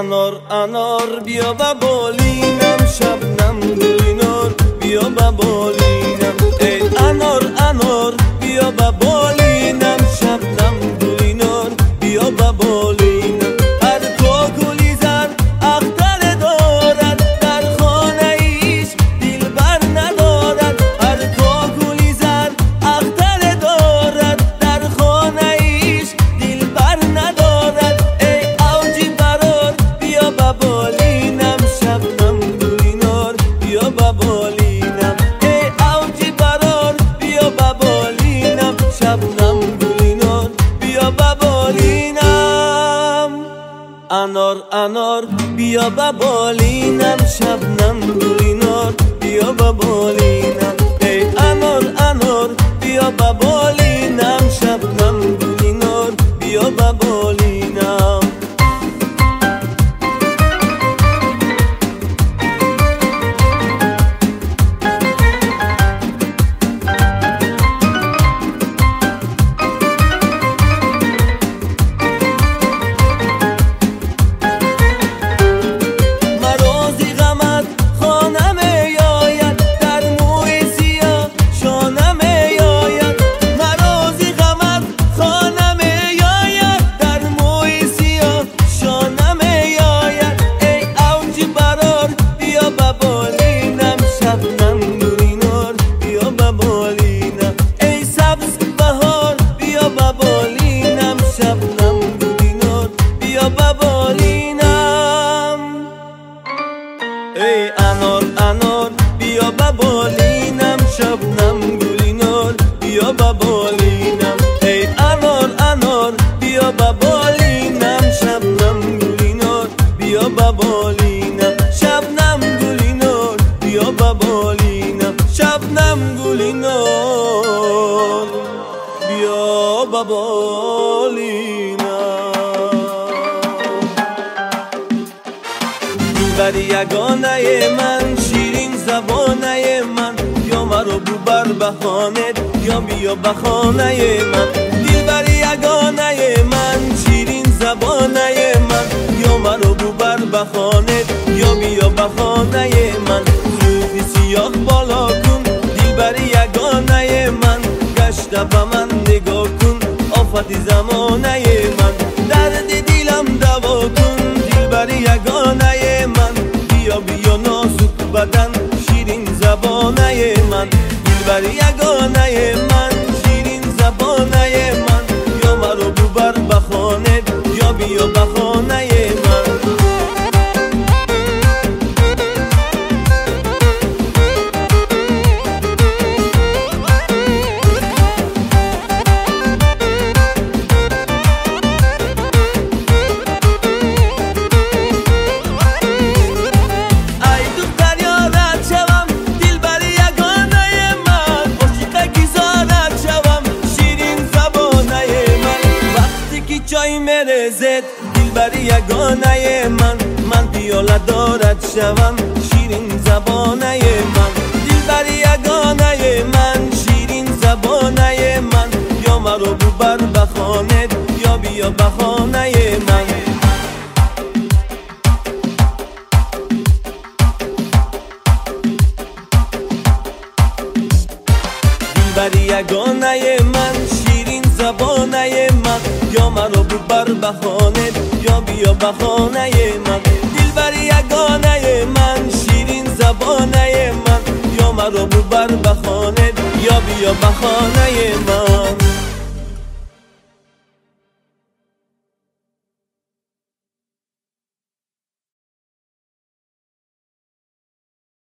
انار انار بیا و بالینم، شبنم گلینار بیا و بالینم. ای انار انار بیا و بالینم، شبنم گلینار بیا و بالینم. هر تو گلی زر اختر دارد، در خانه ایش دلبر ندارد. هر تو گلی زر اختر دارد، در خانه ایش دلبر ندارد. ای اوجی برار بیا و بالینم، شبنم گلینار بیا و بالینم. ای اوجی برار بیا و بالینم، شبنم گلینار بیا و بالینم. انار انار بیا و بالینم، شبنم گلینار بیا و بالینم. ای انار انار بیا و بالینم، شبنم گلینار بیا و بالینم. ای انار انار بیا و بالینم، شبنم گلینار بیا و بالینم. ای انار انار بیا و بالینم، شبنم گلینار بیا و بالینم. شبنم گلینار بیا و بالینم، شبنم گلینار بیا و بالینم. بر یگانه من، شیرین زبانه من، یا مرا ببر به خانه یا بیا به خانه من. دل بر یگانه من، شیرین زبانه من، یا مرا ببر به خانه یا بیا به خانه من. زلف سیاه بالا کن دل بر یگانه من، گشته به من نگاه کن آفت زمانه من. درد دلم دوا کن دل بر یگانه من، بیا بیا نازک بدن شیرین زبانه من. دل بر یگانه من، شیرین زبانه من، یا مرا ببر به خانه یا بیا به خانه من. جای مرزت دل بر یگانه من، من پیاله دارد شوم شیرین زبانه من. دل بر یگانه من، شیرین زبانه من، یا مرا ببر به خانه یا بیا به خانه من. دل بر یگانه من، شیرین زبانه من، یا مرا ببر به خانه یا بیا به خانه من. دل بر یگانه من، شیرین زبانه من، یا مرا ببر به خانه یا بیا به خانه من.